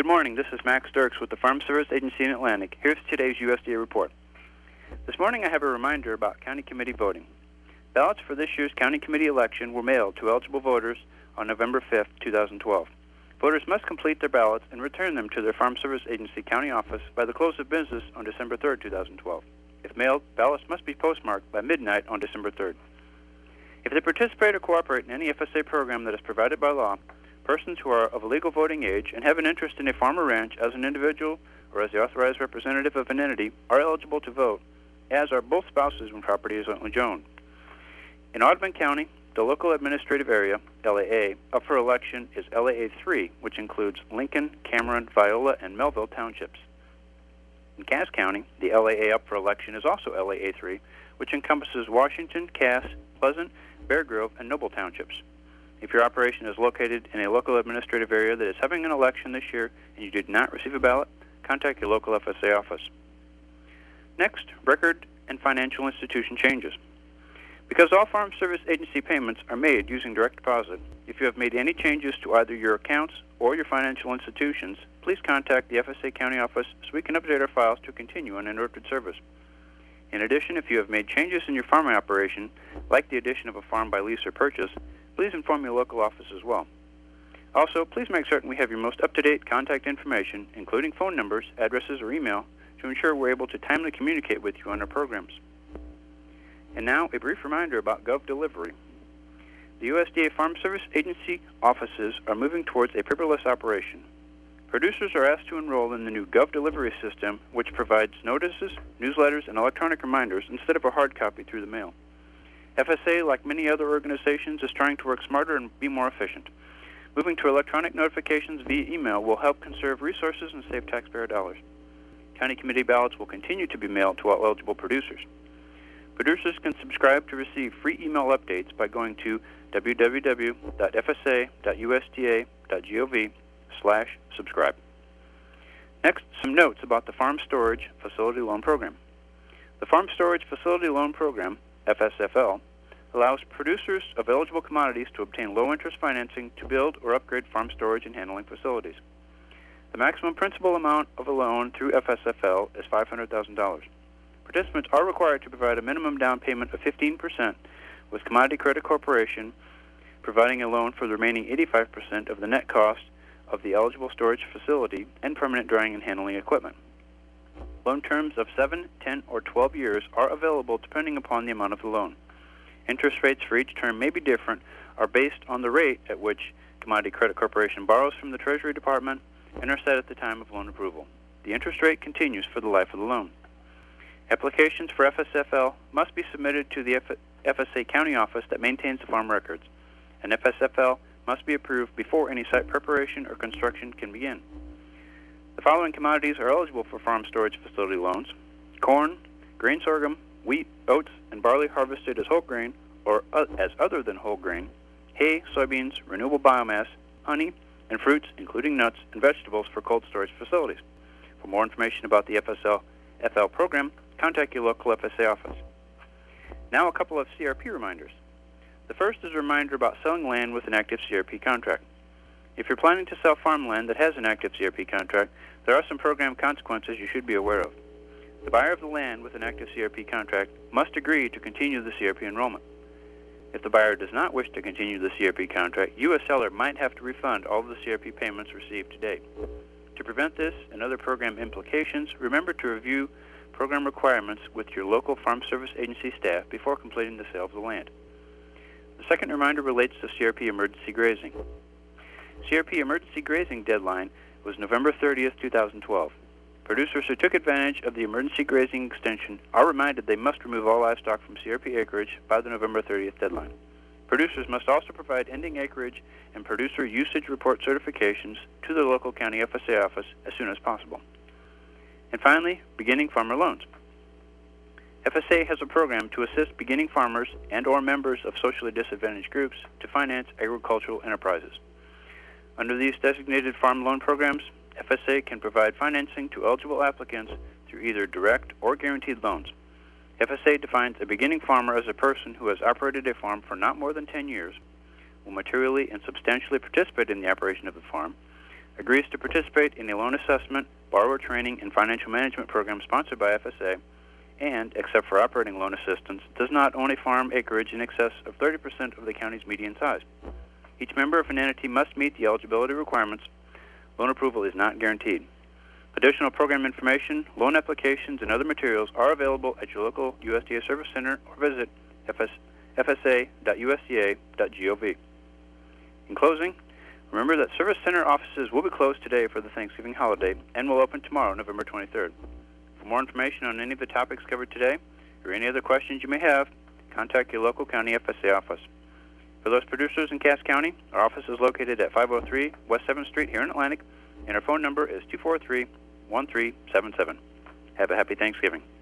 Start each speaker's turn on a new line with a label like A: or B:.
A: Good morning. This is Max Dirks with the Farm Service Agency in Atlantic. Here's today's USDA report. This morning I have a reminder about county committee voting. Ballots for this year's county committee election were mailed to eligible voters on November 5th, 2012. Voters must complete their ballots and return them to their Farm Service Agency county office by the close of business on December 3rd, 2012. If mailed, ballots must be postmarked by midnight on December 3rd. If they participate or cooperate in any FSA program that is provided by law, persons who are of legal voting age and have an interest in a farm or ranch as an individual or as the authorized representative of an entity are eligible to vote, as are both spouses when property is jointly owned. In Audubon County, the local administrative area, LAA, up for election is LAA 3, which includes Lincoln, Cameron, Viola, and Melville townships. In Cass County, the LAA up for election is also LAA 3, which encompasses Washington, Cass, Pleasant, Bear Grove, and Noble townships. If your operation is located in a local administrative area that is having an election this year and you did not receive a ballot, contact your local FSA office. Next, record and financial institution changes. Because all Farm Service Agency payments are made using direct deposit, if you have made any changes to either your accounts or your financial institutions, please contact the FSA county office so we can update our files to continue uninterrupted service. In addition, if you have made changes in your farming operation, like the addition of a farm by lease or purchase, please inform your local office as well. Also, please make certain we have your most up-to-date contact information, including phone numbers, addresses, or email, to ensure we're able to timely communicate with you on our programs. And now, a brief reminder about GovDelivery. The USDA Farm Service Agency offices are moving towards a paperless operation. Producers are asked to enroll in the new GovDelivery system, which provides notices, newsletters, and electronic reminders instead of a hard copy through the mail. FSA, like many other organizations, is trying to work smarter and be more efficient. Moving to electronic notifications via email will help conserve resources and save taxpayer dollars. County committee ballots will continue to be mailed to all eligible producers. Producers can subscribe to receive free email updates by going to www.fsa.usda.gov/subscribe. Next, some notes about the Farm Storage Facility Loan Program. The Farm Storage Facility Loan Program, FSFL, allows producers of eligible commodities to obtain low-interest financing to build or upgrade farm storage and handling facilities. The maximum principal amount of a loan through FSFL is $500,000. Participants are required to provide a minimum down payment of 15%, with Commodity Credit Corporation providing a loan for the remaining 85% of the net cost of the eligible storage facility and permanent drying and handling equipment. Loan terms of 7, 10, or 12 years are available depending upon the amount of the loan. Interest rates for each term may be different, are based on the rate at which Commodity Credit Corporation borrows from the Treasury Department and are set at the time of loan approval. The interest rate continues for the life of the loan. Applications for FSFL must be submitted to the FSA county office that maintains the farm records, and FSFL must be approved before any site preparation or construction can begin. The following commodities are eligible for farm storage facility loans: corn, grain sorghum, wheat, oats, and barley harvested as whole grain or as other than whole grain, hay, soybeans, renewable biomass, honey, and fruits, including nuts and vegetables for cold storage facilities. For more information about the FSFL program, contact your local FSA office. Now a couple of CRP reminders. The first is a reminder about selling land with an active CRP contract. If you're planning to sell farmland that has an active CRP contract, there are some program consequences you should be aware of. The buyer of the land with an active CRP contract must agree to continue the CRP enrollment. If the buyer does not wish to continue the CRP contract, you as seller might have to refund all of the CRP payments received to date. To prevent this and other program implications, remember to review program requirements with your local Farm Service Agency staff before completing the sale of the land. The second reminder relates to CRP emergency grazing. CRP emergency grazing deadline was November 30th, 2012. Producers who took advantage of the emergency grazing extension are reminded they must remove all livestock from CRP acreage by the November 30th deadline. Producers must also provide ending acreage and producer usage report certifications to the local county FSA office as soon as possible. And finally, beginning farmer loans. FSA has a program to assist beginning farmers and or members of socially disadvantaged groups to finance agricultural enterprises. Under these designated farm loan programs, FSA can provide financing to eligible applicants through either direct or guaranteed loans. FSA defines a beginning farmer as a person who has operated a farm for not more than 10 years, will materially and substantially participate in the operation of the farm, agrees to participate in a loan assessment, borrower training, and financial management program sponsored by FSA, and, except for operating loan assistance, does not own a farm acreage in excess of 30% of the county's median size. Each member of an entity must meet the eligibility requirements. Loan approval is not guaranteed. Additional program information, loan applications, and other materials are available at your local USDA Service Center or visit fsa.usda.gov. In closing, remember that Service Center offices will be closed today for the Thanksgiving holiday and will open tomorrow, November 23rd. For more information on any of the topics covered today or any other questions you may have, contact your local county FSA office. For those producers in Cass County, our office is located at 503 West 7th Street here in Atlantic, and our phone number is 243-1377. Have a happy Thanksgiving.